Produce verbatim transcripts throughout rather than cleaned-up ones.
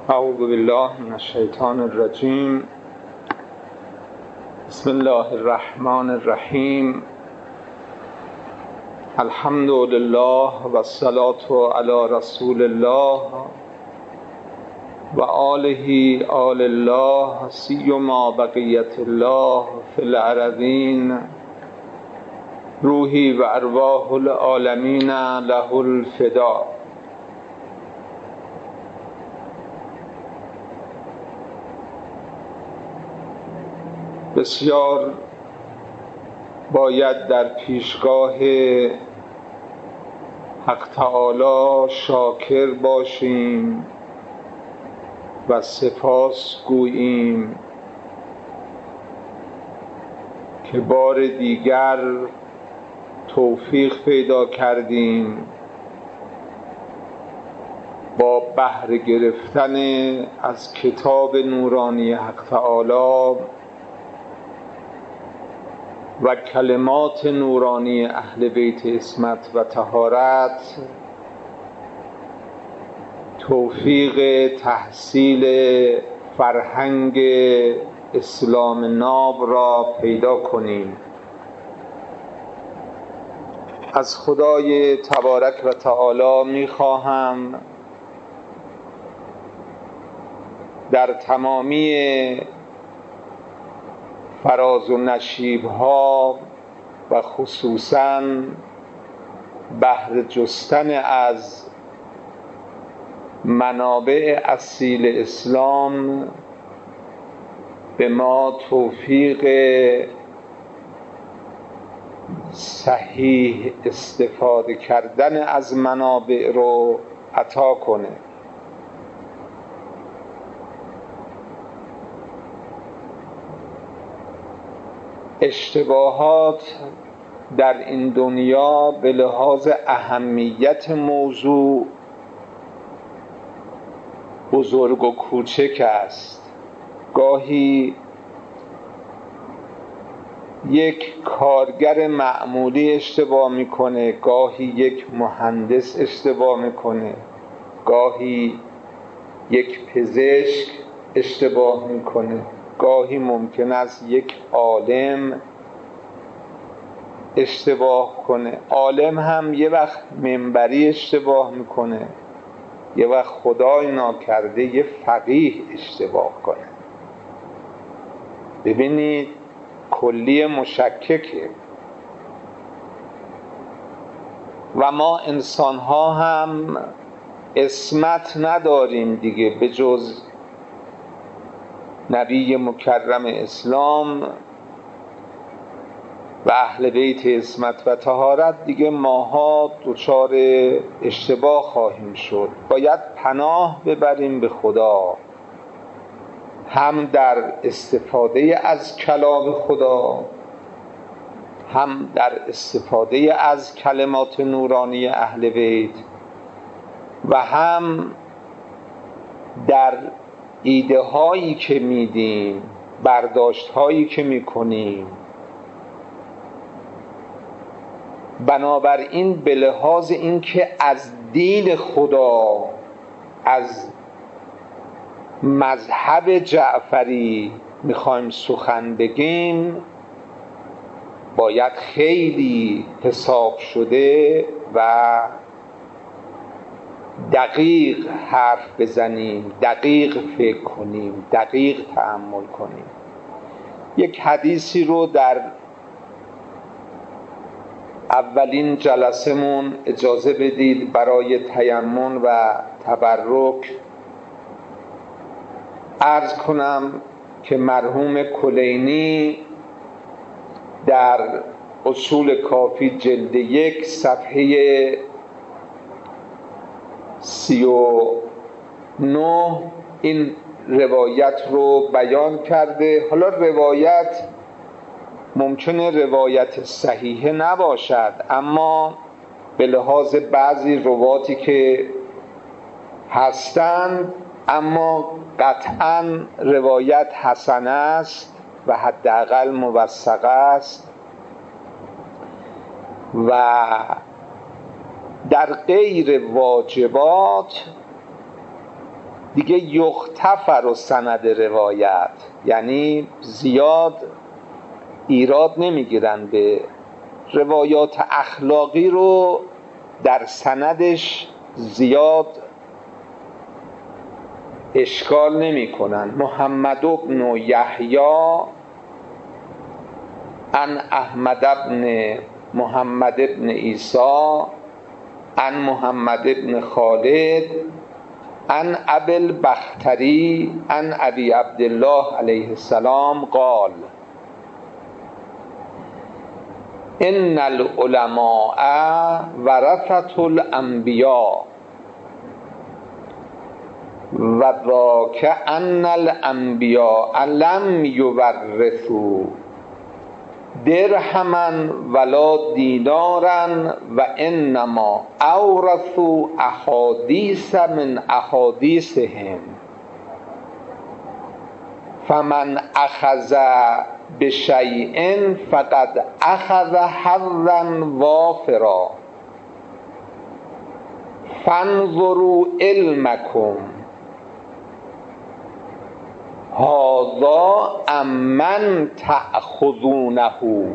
اعوذ بالله من الشیطان الرجیم. بسم الله الرحمن الرحیم. الحمد لله و الصلاة علی رسول الله و آله آل الله سیما بقیت الله فی الارضین. روحی و ارواح العالمین له الفدا. بسیار باید در پیشگاه حق تعالی شاکر باشیم و سپاس گوییم که بار دیگر توفیق پیدا کردیم با بهره گرفتن از کتاب نورانی حق تعالی و کلمات نورانی اهل بیت عصمت و طهارت توفیق تحصیل فرهنگ اسلام ناب را پیدا کنیم. از خدای تبارک و تعالی می‌خواهم در تمامی فراز و نشیب‌ها و خصوصاً بهر جستن از منابع اصیل اسلام به ما توفیق صحیح استفاده کردن از منابع رو عطا کنه. اشتباهات در این دنیا به لحاظ اهمیت موضوع بزرگ و کوچک است. گاهی یک کارگر معمولی اشتباه میکنه، گاهی یک مهندس اشتباه میکنه، گاهی یک پزشک اشتباه میکنه، گاهی ممکن است یک عالم اشتباه کنه. عالم هم یه وقت منبری اشتباه میکنه، یه وقت خدای ناکرده یه فقیه اشتباه کنه. ببینید کلی مشککه و ما انسان ها هم عصمت نداریم دیگه، به جز نبی مکرم اسلام و اهل بیت عصمت و طهارت. دیگه ماها دچار اشتباه خواهیم شد. باید پناه ببریم به خدا، هم در استفاده از کلام خدا، هم در استفاده از کلمات نورانی اهل بیت و هم در ایده هایی که میدیم، برداشت هایی که میکنیم. بنابراین به لحاظ این که از دین خدا، از مذهب جعفری میخوایم سخن بگیم، باید خیلی حساب شده و دقیق حرف بزنیم، دقیق فکر کنیم، دقیق تأمل کنیم. یک حدیثی رو در اولین جلسمون اجازه بدید برای تیمم و تبرک عرض کنم که مرحوم کلینی در اصول کافی جلد یک صفحه سی و نه این روایت رو بیان کرده. حالا روایت ممکنه روایت صحیحه نباشد، اما به لحاظ بعضی رواتی که هستند، اما قطعاً روایت حسنه است و حداقل موثقه است و در غیر واجبات دیگه یختفر و سند روایت، یعنی زیاد ایراد نمیگیرن به روایات اخلاقی رو در سندش زیاد اشکال نمی کنن. محمد بن یحیی عن احمد بن محمد بن عیسی عن محمد بن خالد عن ابی البختری عن ابی عبدالله علیه السلام قال ان العلماء ورثة الانبیاء و ذاک ان الانبیاء لم یورثوا درهما ولا دینارا و انما اورثوا احادیث من احادیثهم فمن اخذ بشیء فقد اخذ حظا وافرا فانظروا علمکم هذا امن تأخذونه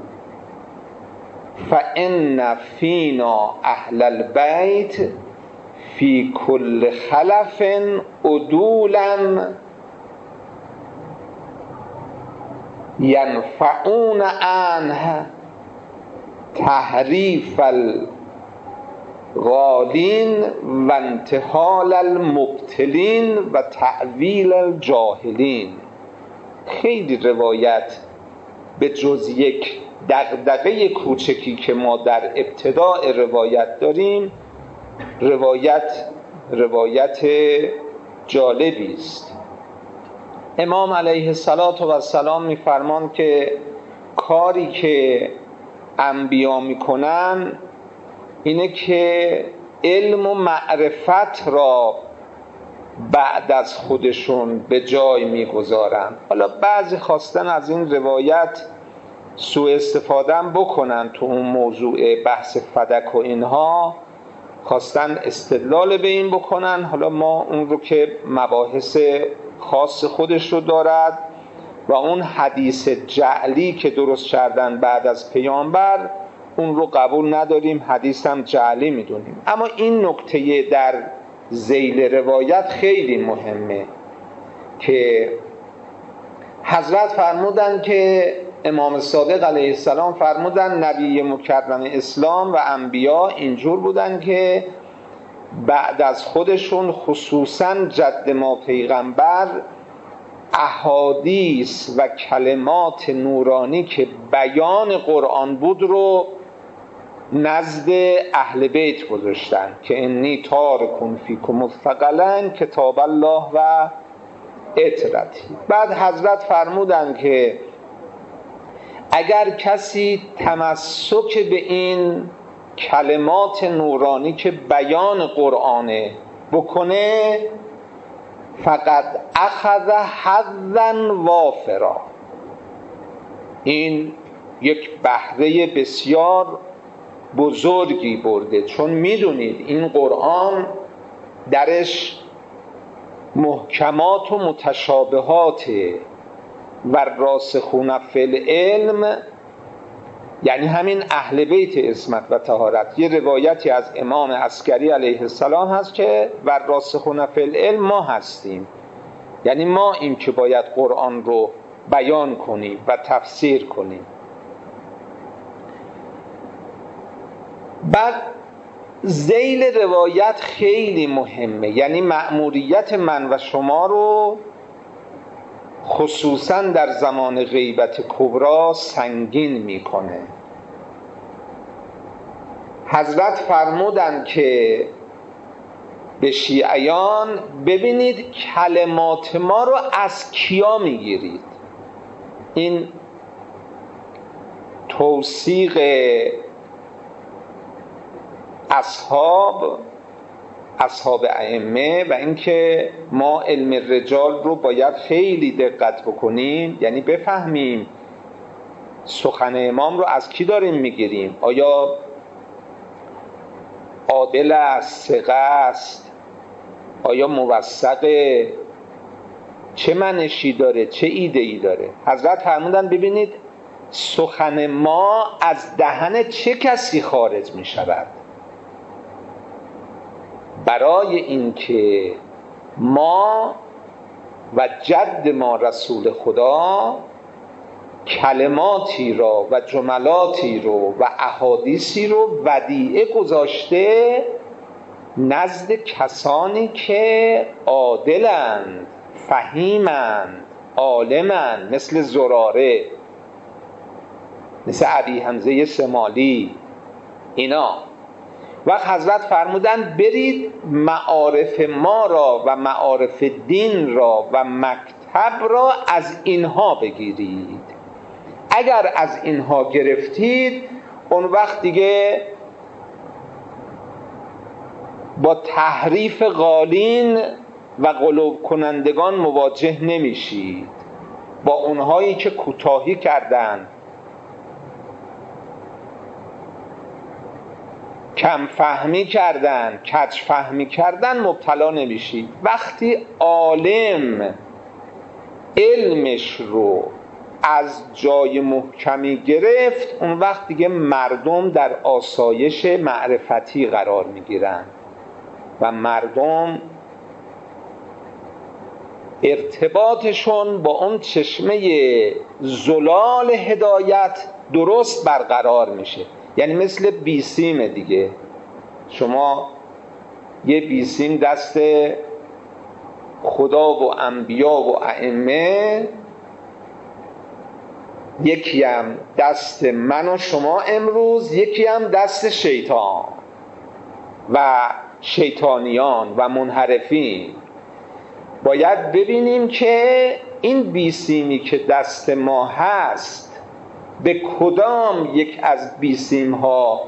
فإن فینا اهل البیت فی کل خلف عدولا ینفعون عنه تحریف الغالین و انتحال المبتلین و تعویل الجاهلین. خیلی روایت به جز یک دغدغه کوچکی که ما در ابتداء روایت داریم، روایت روایت جالبی است. امام علیه السلام می‌فرماند که کاری که انبیا میکنن اینه که علم و معرفت را بعد از خودشون به جای میگذارن. حالا بعضی خواستن از این روایت سوء استفاده هم بکنن، تو اون موضوع بحث فدک و اینها خواستن استدلال به این بکنن. حالا ما اون رو که مباحث خاص خودش رو دارد و اون حدیث جعلی که درست کردن بعد از پیامبر اون رو قبول نداریم، حدیث هم جعلی میدونیم. اما این نکته در ذیل روایت خیلی مهمه که حضرت فرمودن که امام صادق علیه السلام فرمودن نبی مکرم اسلام و انبیا اینجور بودن که بعد از خودشون خصوصا جد ما پیغمبر احادیث و کلمات نورانی که بیان قرآن بود رو نزد اهل بیت گذاشتن که انی تارکم فیکم الثقلین کتاب الله و اطرتی. بعد حضرت فرمودن که اگر کسی تمسک به این کلمات نورانی که بیان قرآنه بکنه فقط اخذ حظا وافرا، این یک بهره بسیار بزرگی برده. چون میدونید این قرآن درش محکمات و متشابهاته و راسخون فی العلم یعنی همین اهل بیت عصمت و طهارت. یه روایتی از امام عسکری علیه السلام هست که و راسخون فی العلم ما هستیم، یعنی ما این که باید قرآن رو بیان کنیم و تفسیر کنیم. بعد ذیل روایت خیلی مهمه، یعنی مأموریت من و شما رو خصوصا در زمان غیبت کبرا سنگین میکنه. حضرت فرمودن که به شیعیان ببینید کلمات ما رو از کیا میگیرید. این توثیق اصحاب اصحاب ائمه و اینکه ما علم رجال رو باید خیلی دقت بکنیم، یعنی بفهمیم سخن امام رو از کی داریم میگیریم. آیا عادل است، ثقه است، آیا موثقه؟ چه منشی داره؟ چه ایده ای داره؟ حضرت فرمودن ببینید سخن ما از دهن چه کسی خارج می شود؟ برای اینکه ما و جد ما رسول خدا کلماتی را و جملاتی رو و احادیثی رو ودیعه گذاشته نزد کسانی که عادلند، فهیمند، عالمند، مثل زراره، مثل ابی حمزه سمالی. اینا وقت حضرت فرمودن برید معارف ما را و معارف دین را و مکتب را از اینها بگیرید. اگر از اینها گرفتید اون وقت دیگه با تحریف غالین و غلو کنندگان مواجه نمیشید، با اونهایی که کوتاهی کردند، کم فهمی کردن، کج فهمی کردن مبتلا نمیشید. وقتی عالم علمش رو از جای محکمی گرفت اون وقت دیگه مردم در آسایش معرفتی قرار میگیرن و مردم ارتباطشون با اون چشمه زلال هدایت درست برقرار میشه. یعنی مثل بیسیم دیگه، شما یه بیسیم دست خدا و انبیا و ائمه، یکی هم دست من و شما امروز، یکی هم دست شیطان و شیطانیان و منحرفین. باید ببینیم که این بیسیمی که دست ما هست به کدام یک از بیسیم ها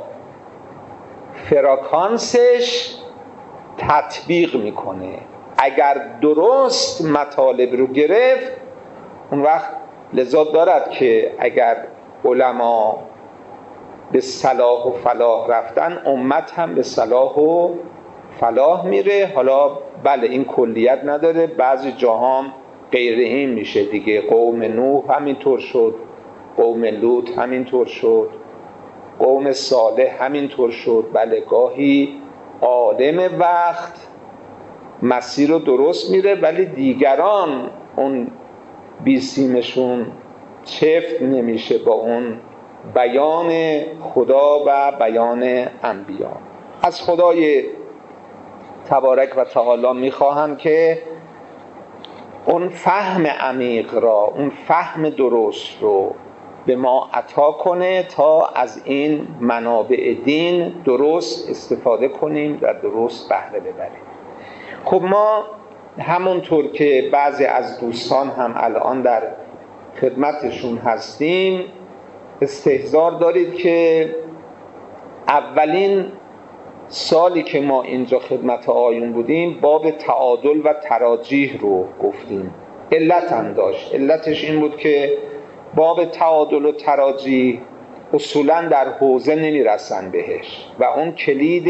فرکانسش تطبیق میکنه. اگر درست مطالب رو گرفت اون وقت لذا دارد که اگر علما به صلاح و فلاح رفتن امت هم به صلاح و فلاح میره. حالا بله این کلیت نداره، بعضی جاهام غیر این میشه دیگه. قوم نوح همینطور شد، قوم لوط همینطور شد، قوم صالح همینطور شد. بله گاهی عالم وقت مسیر رو درست میره ولی دیگران اون بیسیمشون چفت نمیشه با اون بیان خدا و بیان انبیا. از خدای تبارک و تعالی میخواهم که اون فهم عمیق را، اون فهم درست رو به ما عطا کنه تا از این منابع دین درست استفاده کنیم و درست بهره ببریم. خب ما همونطور که بعضی از دوستان هم الان در خدمتشون هستیم استحضار دارید که اولین سالی که ما اینجا خدمت آیون بودیم باب تعادل و تراجیح رو گفتیم. علت هم داشت. علتش این بود که باب تعادل و تراجیح اصولا در حوزه نمی رسن بهش و اون کلید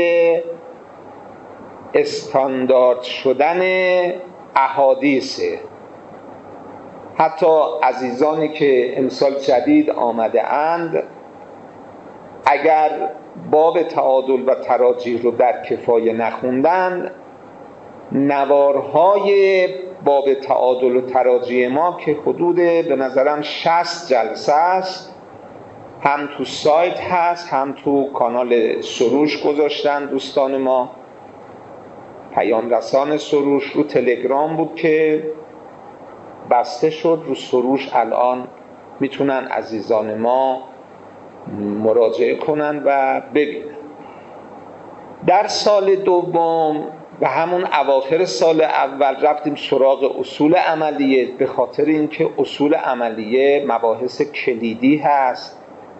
استاندارد شدن احادیثه. حتی عزیزانی که امسال جدید آمده اند اگر باب تعادل و تراجیح رو در کفایه نخوندن، نوارهای باب تعادل و تراجیح ما که حدود به نظرم شصت جلسه است، هم تو سایت هست هم تو کانال سروش گذاشتن دوستان ما، پیام رسان سروش. رو تلگرام بود که بسته شد، رو سروش الان میتونن عزیزان ما مراجعه کنن و ببینن. در سال دوم و همون اواخر سال اول رفتیم سراغ اصول عملیه، به خاطر اینکه اصول عملیه مباحث کلیدی هست.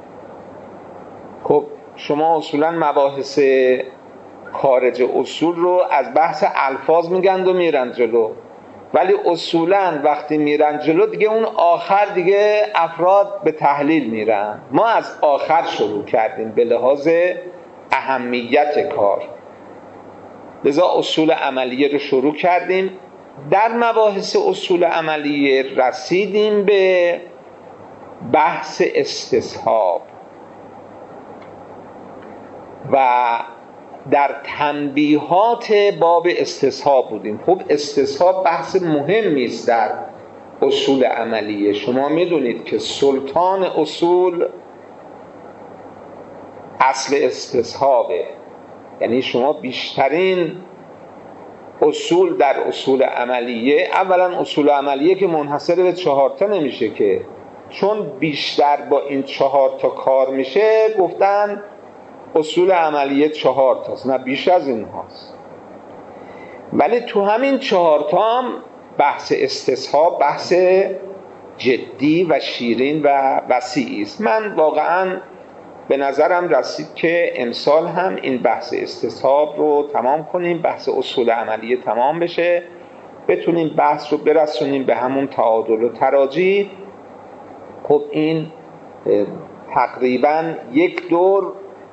خب شما اصولا مباحث خارج اصول رو از بحث الفاظ میگن و میرن جلو، ولی اصولا وقتی میرن جلو دیگه اون آخر دیگه افراد به تحلیل میرن. ما از آخر شروع کردیم به لحاظ اهمیت کار. لذا اصول عملیه رو شروع کردیم. در مباحث اصول عملیه رسیدیم به بحث استصحاب و در تنبیهات باب استصحاب بودیم. خب استصحاب بحث مهمی است در اصول عملیه. شما میدونید که سلطان اصول اصل استصحابه، یعنی شما بیشترین اصول در اصول عملیه، اولا اصول عملیه که منحصر به چهار تا نمیشه که، چون بیشتر با این چهار تا کار میشه گفتن اصول عملیه چهار تاست، نه بیش از این هاست. ولی تو همین چهار تا هم بحث استصحاب بحث جدی و شیرین و وسیعی است. من واقعا به نظرم رسید که امسال هم این بحث استصحاب رو تمام کنیم، بحث اصول عملیه تمام بشه، بتونیم بحث رو برسونیم به همون تعادل و تراجی. خب این تقریبا یک دور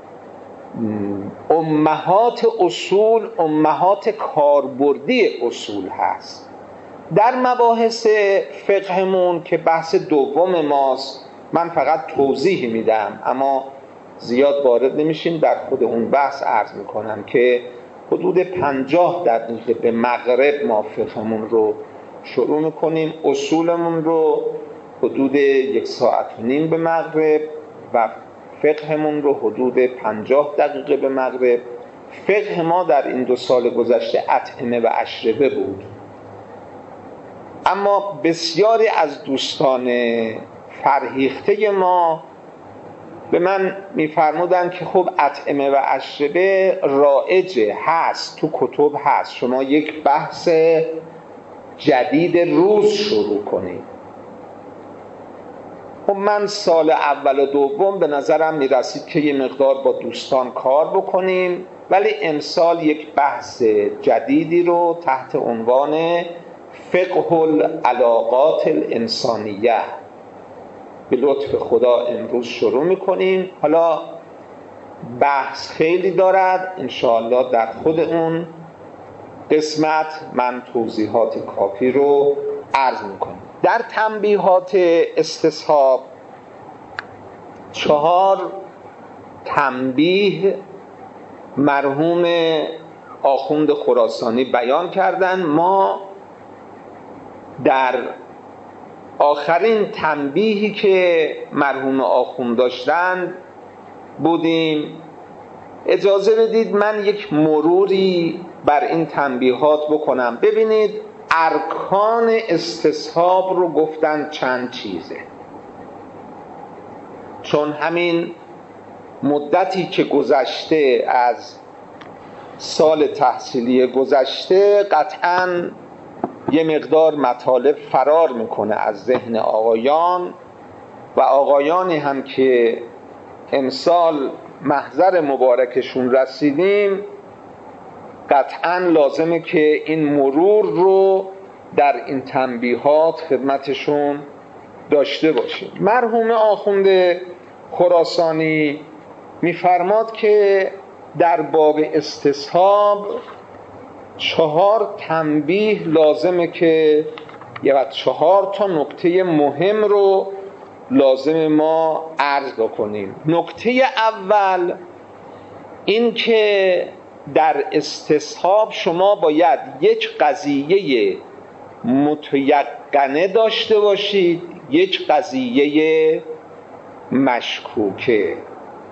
امهات اصول، امهات کاربردی اصول هست. در مباحث فقهمون که بحث دوم ماست، من فقط توضیح میدم اما زیاد وارد نمیشیم. در خود اون بحث عرض میکنم که حدود پنجاه دقیقه به مغرب ما فقهمون رو شروع میکنیم، اصولمون رو حدود یک ساعت و نیم به مغرب و فقهمون رو حدود پنجاه دقیقه به مغرب. فقه ما در این دو سال گذشته اطعمه و اشربه بود، اما بسیاری از دوستان فرهیخته ما به من میفرمودن که خب اطعمه و اشربه رایجه، هست تو کتب هست، شما یک بحث جدید روز شروع کنید. خب من سال اول و دوم به نظرم میرسید که یه مقدار با دوستان کار بکنیم، ولی امسال یک بحث جدیدی رو تحت عنوان فقه العلاقات الانسانیه به لطف خدا امروز شروع میکنیم. حالا بحث خیلی دارد، انشاءالله در خود اون قسمت من توضیحات کافی رو عرض میکنم. در تنبیهات استصحاب چهار تنبیه مرحوم آخوند خراسانی بیان کردن. ما در آخرین تنبیهی که مرحوم آخوند داشتن بودیم. اجازه بدید من یک مروری بر این تنبیهات بکنم. ببینید ارکان استصحاب رو گفتن چند چیزه، چون همین مدتی که گذشته از سال تحصیلی گذشته قطعاً یه مقدار مطالب فرار میکنه از ذهن آقایان و آقایانی هم که امسال محضر مبارکشون رسیدیم قطعاً لازمه که این مرور رو در این تنبیهات خدمتشون داشته باشیم. مرحوم آخوند خراسانی میفرماد که در باب استصحاب چهار تنبیه لازمه که یا چهار تا نکته مهم رو لازم ما عرض بکنیم. نکته اول این که در استصحاب شما باید یک قضیه متیقنه داشته باشید، یک قضیه مشکوکه.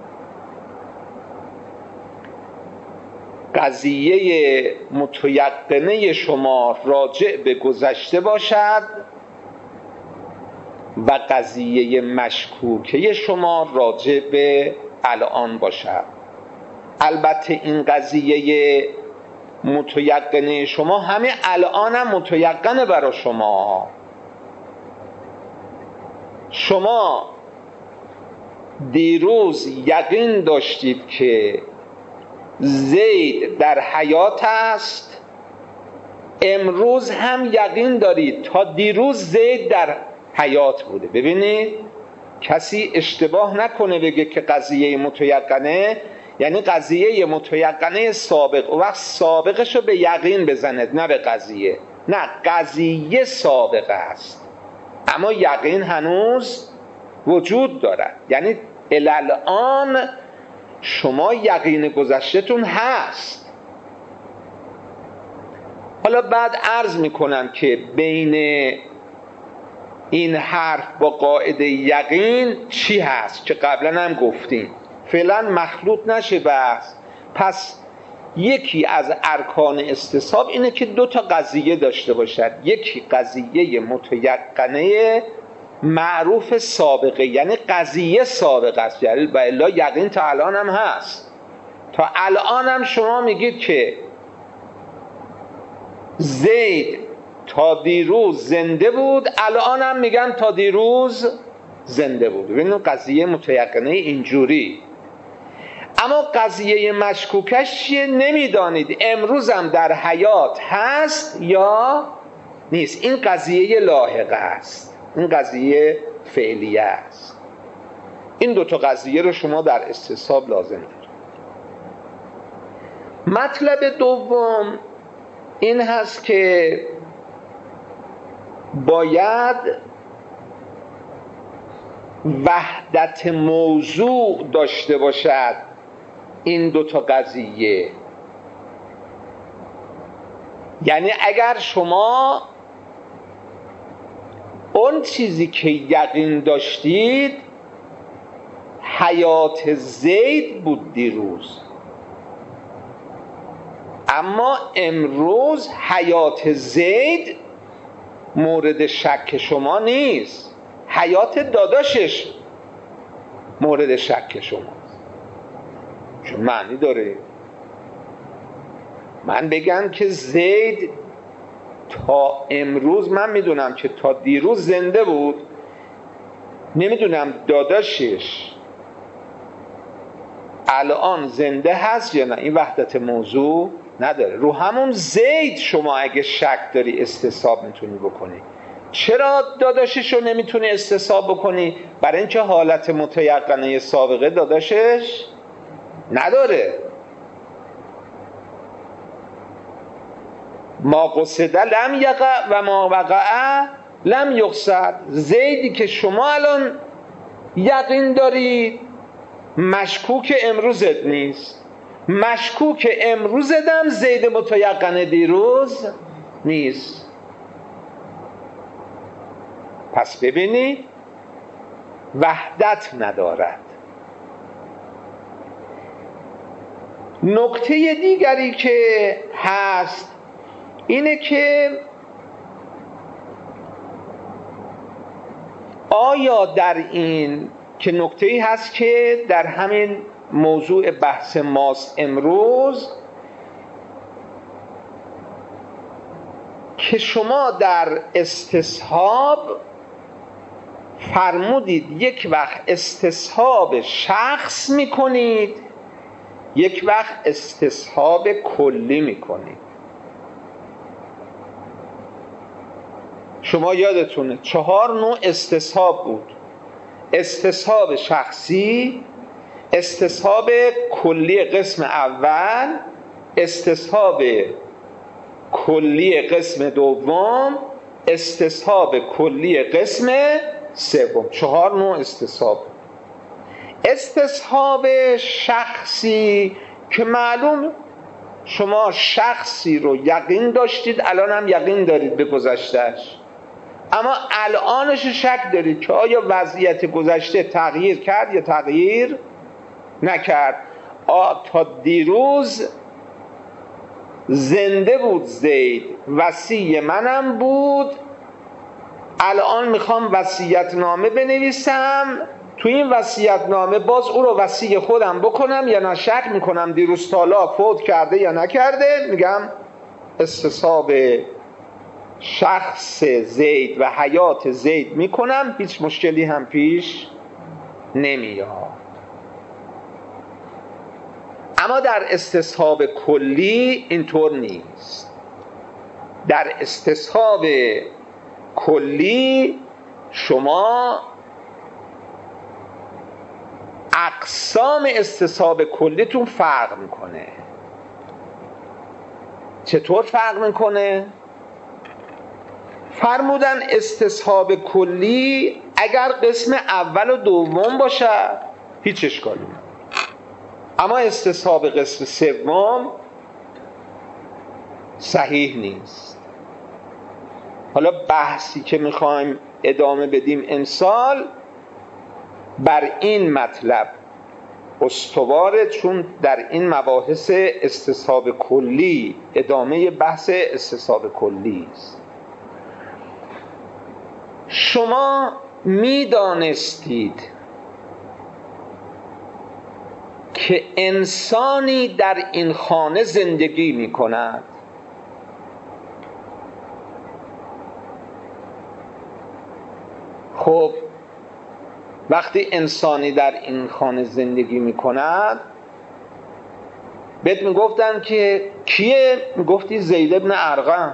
قضیه متیقنه شما راجع به گذشته باشد و قضیه مشکوکه شما راجع به الان باشد. البته این قضیه متیقنه شما همه الان هم متیقنه برای شما. شما دیروز یقین داشتید که زید در حیات است، امروز هم یقین دارید تا دیروز زید در حیات بوده. ببینید کسی اشتباه نکنه بگه که قضیه متیقنه یعنی قضیه متیقنه سابق، و وقت سابقش رو به یقین بزند نه به قضیه. نه، قضیه سابقه است اما یقین هنوز وجود دارد. یعنی الان شما یقین گذشته‌تون هست. حالا بعد عرض میکنم که بین این حرف با قاعده یقین چی هست که قبلا هم گفتیم، فعلا مخلوط نشه بحث. پس یکی از ارکان استصحاب اینه که دو تا قضیه داشته باشد. یکی قضیه متیقنه معروف سابقه، یعنی قضیه سابقه است، یعنی و الا یقین تا الان هم هست. تا الان هم شما میگید که زید تا دیروز زنده بود، الان هم میگن تا دیروز زنده بود. ببینید قضیه متیقنه اینجوری. اما قضیه مشکوکش چیه؟ نمیدانید امروز هم در حیات هست یا نیست. این قضیه لاحقه است، این قضیه فعلیه است. این دوتا قضیه رو شما در استصحاب لازم دارید. مطلب دوم این هست که باید وحدت موضوع داشته باشد این دوتا قضیه. یعنی اگر شما اون چیزی که یقین داشتید حیات زید بود دیروز، اما امروز حیات زید مورد شک شما نیست، حیات داداشش مورد شک شما. چون معنی داره من بگم که زید تا امروز، من میدونم که تا دیروز زنده بود، نمیدونم داداشش الان زنده هست یا نه. این وحدت موضوع نداره. رو همون زید شما اگه شک داری استصحاب میتونی بکنی. چرا داداشش رو نمیتونی استصحاب بکنی؟ برای اینکه حالت متیقنه سابقه داداشش نداره. ما قصد لم یقع و ما وقع لم یقصد. زیدی که شما الان یقین دارید مشکوک امروزت نیست، مشکوک امروزتم زید متیقن دیروز نیست. پس ببینید وحدت ندارد. نکته دیگری که هست اینه که آیا در این که نکته‌ای هست که در همین موضوع بحث ماست امروز، که شما در استصحاب فرمودید یک وقت استصحاب شخص میکنید، یک وقت استصحاب کلی میکنید. شما یادتونه چهار نوع استصحاب بود: استصحاب شخصی، استصحاب کلی قسم اول، استصحاب کلی قسم دوم، استصحاب کلی قسم سوم. چهار نوع استصحاب. استصحاب شخصی که معلوم شما شخصی رو یقین داشتید، الان هم یقین دارید به گذشتهش، اما الانش شک دارید که آیا وضعیت گذشته تغییر کرد یا تغییر نکرد. آه تا دیروز زنده بود زید، وصی منم بود، الان میخوام وصیت نامه بنویسم، تو این وصیت نامه باز او رو وصی خودم بکنم یا نه شک میکنم دیروز تالا فوت کرده یا نکرده. میگم استصحاب شخص زید و حیات زید میکنم، هیچ مشکلی هم پیش نمیاد. اما در استصحاب کلی اینطور نیست. در استصحاب کلی شما اقسام استصحاب کلیتون فرق میکنه. چطور فرق میکنه؟ فرمودن استصحاب کلی اگر قسم اول و دوم باشه هیچ اشکالی نداره، اما استصحاب قسم سوم صحیح نیست. حالا بحثی که میخوایم ادامه بدیم امسال بر این مطلب استواره، چون در این مباحث استصحاب کلی ادامه بحث استصحاب کلی است. شما میدانستید که انسانی در این خانه زندگی می کند. خب وقتی انسانی در این خانه زندگی می کند بهت می گفتن که کیه؟ می گفتی زید ابن ارقم،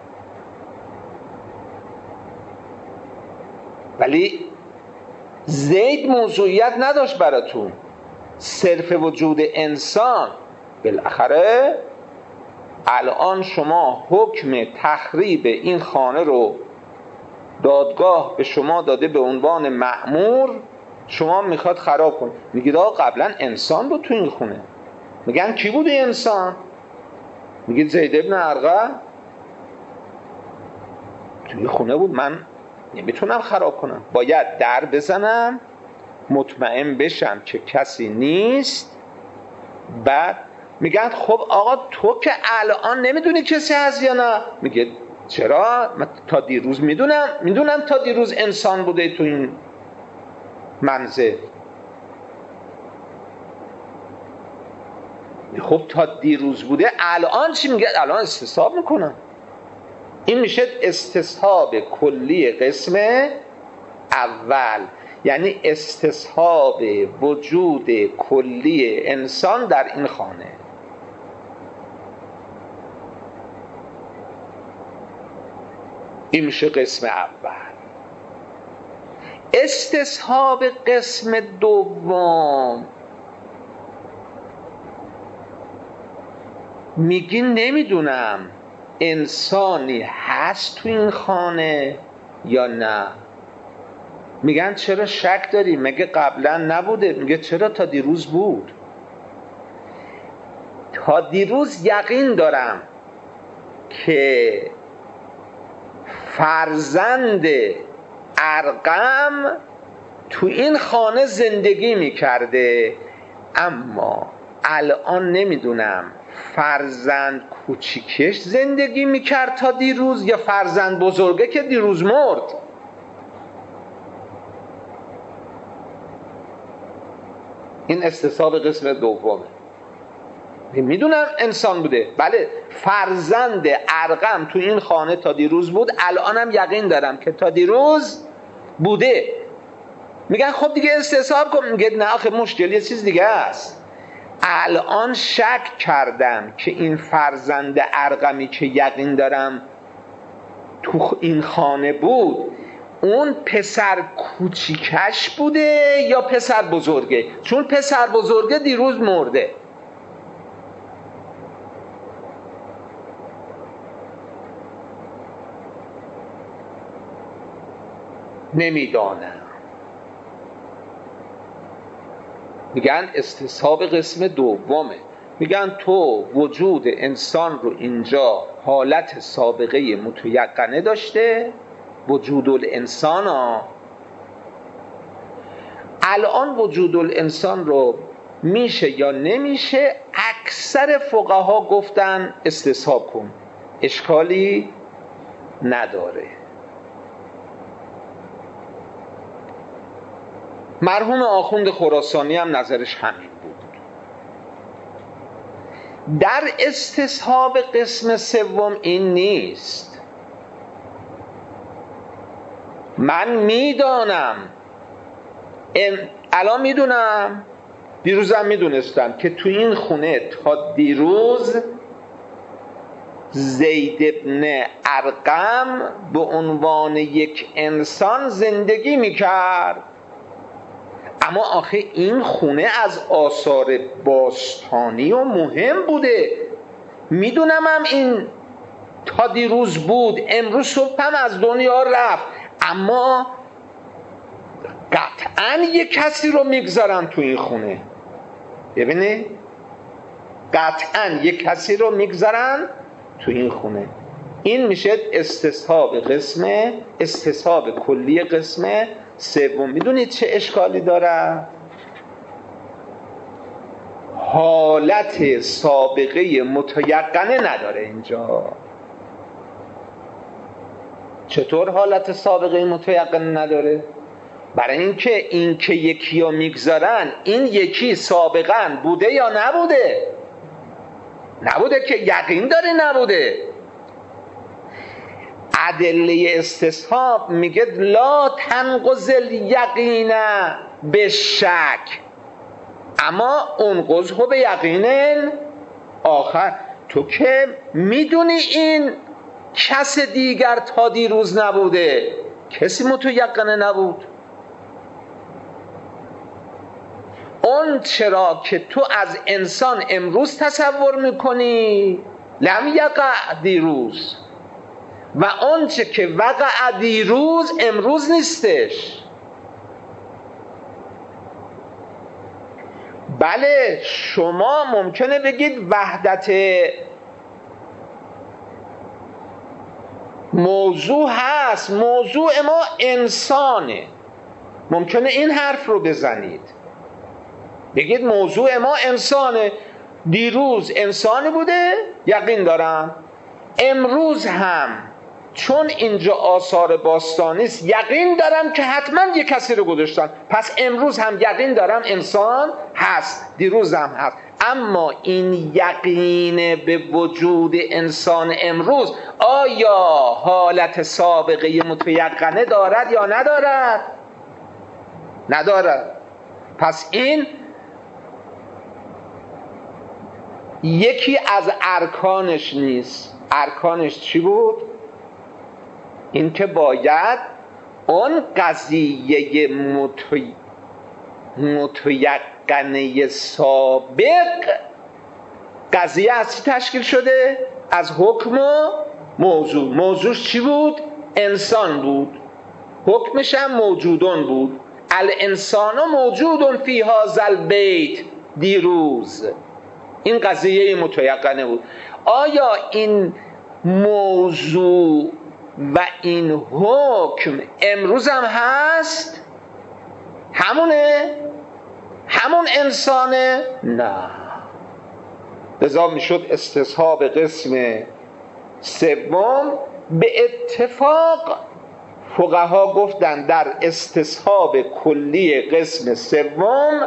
ولی زید موضوعیت نداشت براتون. صرف وجود انسان بالاخره الان شما حکم تخریب این خانه رو دادگاه به شما داده به عنوان مأمور، شما میخواد خراب کن. میگید آقا قبلا انسان بود تو این خونه. میگن کی بوده انسان؟ میگید زید ابن ارقم توی خونه بود، من نمیتونم خراب کنم، باید در بزنم مطمئن بشم که کسی نیست. بعد میگن خب آقا تو که الان نمیدونی کسی هست یا نه؟ میگه چرا؟ من تا دیروز میدونم میدونم تا دیروز انسان بوده تو این منزل. خب تا دیروز بوده، الان چی میگه؟ الان استصحاب میکنم. این میشه استصحاب کلی قسم اول، یعنی استصحاب وجود کلی انسان در این خانه. این میشه قسم اول. استصحاب قسم دوم میگی نمیدونم انسانی هست تو این خانه یا نه. میگن چرا شک داری؟ مگه قبلا نبوده؟ میگه چرا تا دیروز بود. تا دیروز یقین دارم که فرزند ارقم تو این خانه زندگی میکرده، اما الان نمیدونم فرزند کوچیکش زندگی میکرد تا دیروز یا فرزند بزرگه که دیروز مرد. این استصحاب قسم دومه. میدونم انسان بوده، بله فرزند ارقم تو این خانه تا دیروز بود، الانم یقین دارم که تا دیروز بوده. میگن خب دیگه استصحاب کن. میگه نه آخه مشکل یه چیز دیگه است. الان شک کردم که این فرزند ارقمی که یقین دارم تو این خانه بود، اون پسر کوچیکش بوده یا پسر بزرگه، چون پسر بزرگه دیروز مرده. نمیدانم. میگن استصحاب قسم دومه. میگن تو وجود انسان رو اینجا حالت سابقه متیقنه داشته، وجود الانسان ها. الان وجود الانسان رو میشه یا نمیشه؟ اکثر فقها گفتن استصحاب کن، اشکالی نداره. مرحوم آخوند خراسانی هم نظرش همین بود. در استصحاب قسم سوم این نیست. من میدانم، الان میدونم، دیروزم میدونستم که تو این خونه تا دیروز زید ابن ارقم به عنوان یک انسان زندگی میکرد، اما آخه این خونه از آثار باستانی و مهم بوده، میدونم هم این تا دیروز بود، امروز صبح هم از دنیا رفت، اما قطعا یک کسی رو میگذارن تو این خونه. ببینی؟ قطعا یک کسی رو میگذارن تو این خونه. این میشه استصحاب قسم استصحاب کلی قسم سوم. میدونید چه اشکالی داره؟ حالت سابقه متیقنه نداره اینجا. چطور حالت سابقه متیقنه نداره؟ برای اینکه این که یکی رو میگذارن، این یکی سابقا بوده یا نبوده؟ نبوده که یقین داره نبوده. ادله استصحاب میگه لا تنقض الیقین به شک اما انقضه به یقین آخر. تو که میدونی این کس دیگر تا دیروز نبوده، کسی متیقنه نبود. اون چرا که تو از انسان امروز تصور میکنی لم یقع دیروز، و اون چه که وقع دیروز امروز نیستش. بله شما ممکنه بگید وحدت موضوع هست، موضوع ما انسانه، ممکنه این حرف رو بزنید، بگید موضوع ما انسانه، دیروز انسانی بوده یقین دارم، امروز هم چون اینجا آثار باستانی است یقین دارم که حتما یک کسی رو گذاشتن، پس امروز هم یقین دارم انسان هست، دیروز هم هست. اما این یقین به وجود انسان امروز آیا حالت سابقه متیقنه دارد یا ندارد؟ ندارد. پس این یکی از ارکانش نیست. ارکانش چی بود؟ این که باید اون قضیه متی... متیقنه سابق، قضیه از چی تشکیل شده؟ از حکم و موضوع. موضوعش چی بود؟ انسان بود، حکمش هم موجودون بود. الانسان موجودون فی هذا البیت دیروز، این قضیه متیقنه بود. آیا این موضوع و این حکم امروز هم هست؟ همونه؟ همون انسانه؟ نه. لذا میشد استصحاب قسم سوم. به اتفاق فقها گفتن در استصحاب کلی قسم سوم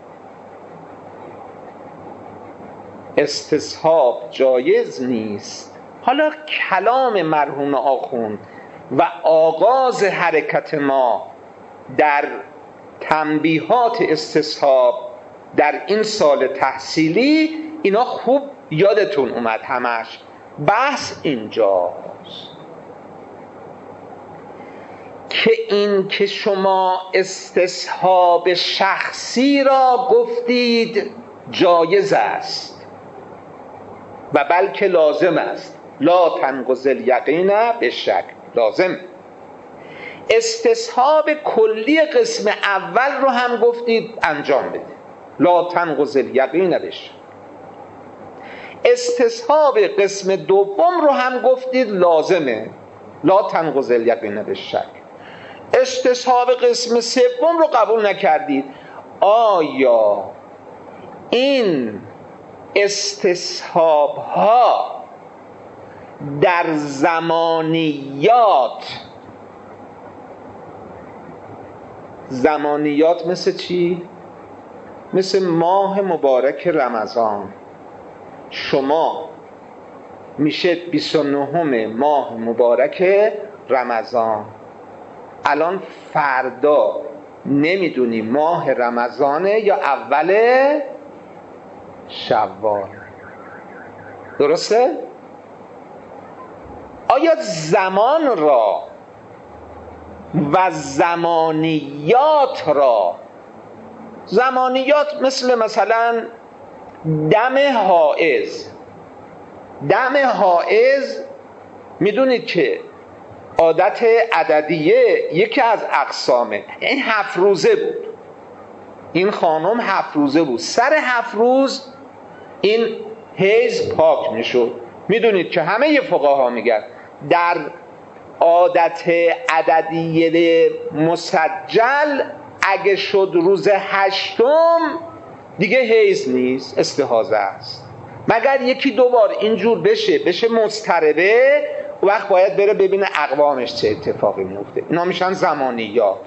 استصحاب جایز نیست. حالا کلام مرحوم آخوند و آغاز حرکت ما در تنبیهات استصحاب در این سال تحصیلی اینا خوب یادتون اومد همش. بحث اینجاست که این که شما استصحاب شخصی را گفتید جایز است و بلکه لازم است. لا تنقض الیقین به شک، لازم. استصحاب کلی قسم اول رو هم گفتید انجام بده، لا تنقض الیقین به شک. استصحاب قسم دوم رو هم گفتید لازمه، لا تنقض الیقین به شک. استصحاب قسم سوم رو قبول نکردید. آیا این استصحاب ها در زمانیات، زمانیات مثل چی؟ مثل ماه مبارک رمضان. شما میشه بیست و نهم ماه مبارک رمضان، الان فردا نمیدونی ماه رمضانه یا اول شوال، درسته؟ آیا زمان را و زمانیات را زمانیات مثل مثلا دم حائض. دم حائض میدونید که عادت عددیه یکی از اقسامه، این هفت روزه بود. این خانم هفت روزه بود، سر هفت روز این حیض پاک میشد. میدونید که همه فقها میگن در عادت عددیه مسجل اگه شد روز هشتم دیگه حیض نیست، استحاضه است. مگر یکی دو بار اینجور بشه بشه مضطربه، وقت باید بره ببینه اقوامش چه اتفاقی میفته. اینا میشن زمانیات.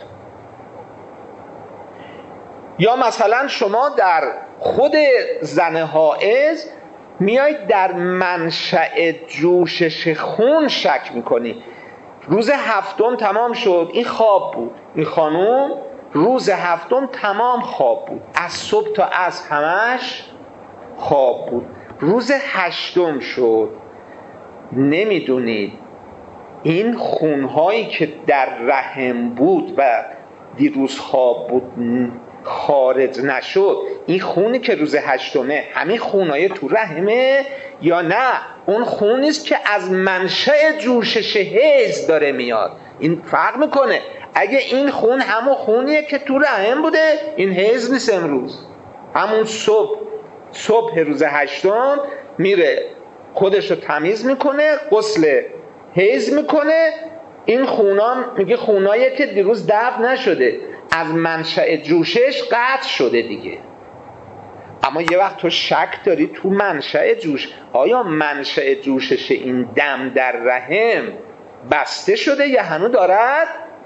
یا مثلا شما در خود زن حائض میایید در منشأ جوشش خون شک میکنی. روز هفتم تمام شد، این خواب بود، این خانوم روز هفتم تمام خواب بود، از صبح تا از همش خواب بود. روز هشتم شد، نمیدونید این خونهایی که در رحم بود و دیروز خواب بود خارج نشد، این خونی که روز هشتمه همین خونهای تو رحمه یا نه اون خونیست که از منشأ جوشش حیض داره میاد؟ این فرق میکنه. اگه این خون همون خونیه که تو رحم بوده، این حیض نیست امروز. همون صبح صبح روز هشتم میره خودشو تمیز میکنه، غسل حیض میکنه. این خونام میگه خوناییه که دیروز دفع نشده، از منشأ جوشش قطع شده دیگه. اما یه وقت تو شک داری تو منشأ جوش، آیا منشأ جوشش این دم در رحم بسته شده یا هنو دارد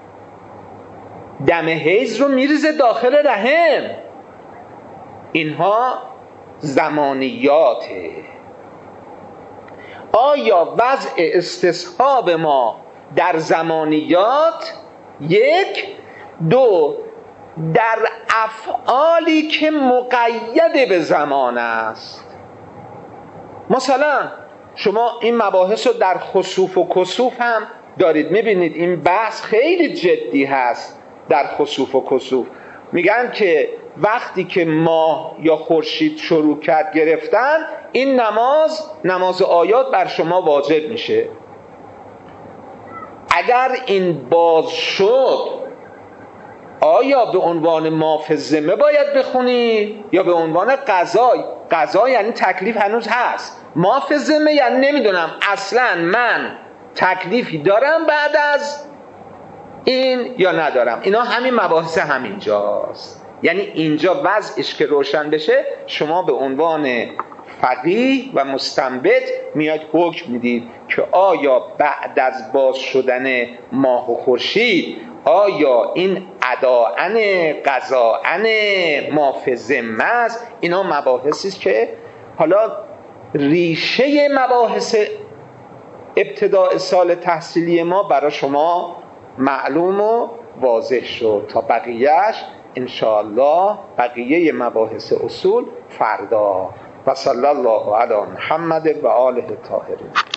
دم حیض رو میریزه داخل رحم؟ اینها زمانیاته. آیا وضع استصحاب ما در زمانیات یک، دو، در افعالی که مقید به زمان است. مثلا شما این مباحث رو در خسوف و کسوف هم دارید، میبینید این بحث خیلی جدی هست. در خسوف و کسوف میگن که وقتی که ماه یا خورشید شروع کرد گرفتن، این نماز نماز آیات بر شما واجب میشه. اگر این باز شد، آیا به عنوان ما فی الذمه باید بخونی یا به عنوان قضا؟ قضا یعنی تکلیف هنوز هست، ما فی الذمه یعنی نمیدونم اصلا من تکلیفی دارم بعد از این یا ندارم. اینا همین مباحث همینجاست. یعنی اینجا وضعش که روشن بشه، شما به عنوان فقیه و مستنبط میاد حکم میدید که آیا بعد از باز شدن ماه و خورشید آیا این اداعن قضاعن ما فی الذمه است. اینا مباحثی است که حالا ریشه مباحث ابتداء سال تحصیلی ما برای شما معلوم و واضح شد. تا بقیهش انشاءالله بقیه مباحث اصول فردا. و صلی الله علی محمد و آله الطاهرین.